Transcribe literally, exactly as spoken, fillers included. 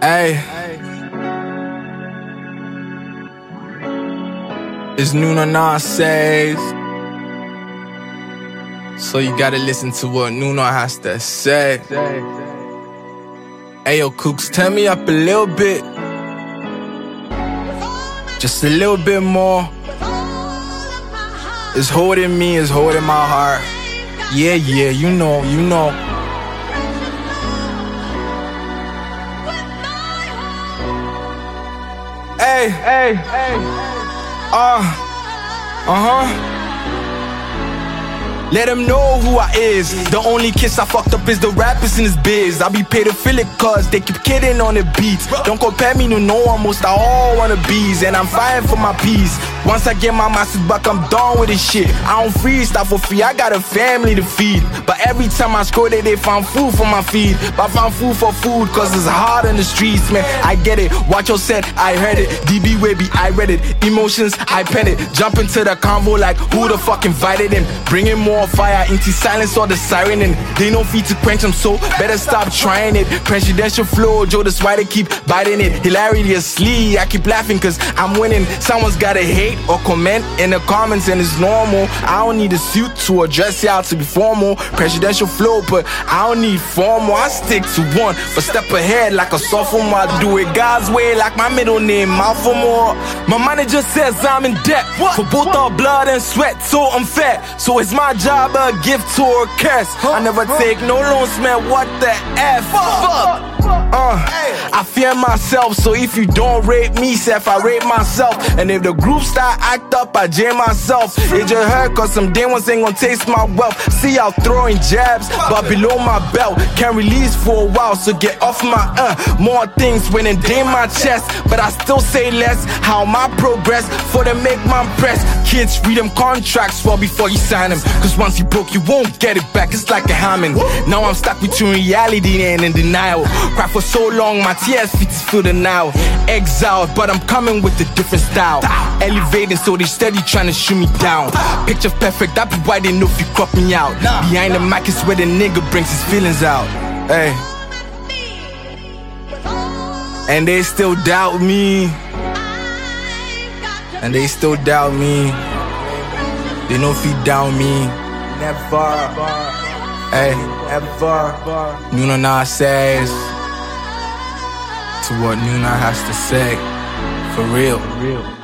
Hey, it's Nuno Nonsense, so you gotta listen to what Nuno has to say. Hey yo, Kooks, turn me up a little bit, just a little bit more. It's holding me, it's holding my heart. Yeah, yeah, you know, you know. Hey, hey, hey, uh, uh-huh. Let him know who I is. The only kiss I fucked up is the rappers in this biz. I be pedophilic cause they keep kidding on the beats. Don't compare me to no one, most I all wanna bees. And I'm fighting for my peace. Once I get my masters back, I'm done with this shit. I don't freestyle for free, I got a family to feed. But every time I scroll they, they found food for my feed. But I found food for food cause it's hard in the streets, man. I get it, watch your set, I heard it. D B Webby, I read it. Emotions, I pen it. Jump into the convo like who the fuck invited him. Bringing more fire into silence or the siren, and they no feet to quench them, so better stop trying it. Presidential flow, Joe, that's why they keep biting it. Hilariously, I keep laughing cause I'm winning. Someone's gotta hate or comment in the comments, and it's normal. I don't need a suit to address y'all to be formal. Presidential flow, but I don't need formal. I stick to one, but step ahead like a sophomore. I do it God's way like my middle name, Malfour. My manager says I'm in debt for both our blood and sweat, so unfair. So it's my job a gift to a curse. I never take no loans, man, what the F? Fuck! Uh, I fear myself, so if you don't rate me, Seth, I rate myself. And if the group start act up, I jam myself. It just hurt cause some day ones ain't gonna taste my wealth. See, I'm throwing jabs, but below my belt. Can't release for a while, so get off my uh More things when in day my chest, but I still say less. How my progress for them make my press. Kids read them contracts well before you sign them, cause once you broke, you won't get it back. It's like a Hammond. Now I'm stuck between reality and in denial. Cry for so long, my tears fit to feel the now. Exiled, but I'm coming with a different style. Elevating, so they steady trying to shoot me down. Picture perfect, that be why they know if you crop me out. Behind the mic is where the nigga brings his feelings out. Hey. And they still doubt me. And they still doubt me. They know if you down me. Never. Hey, ever. Nuno Nonsense. To what Nuno has to say. For real. For real.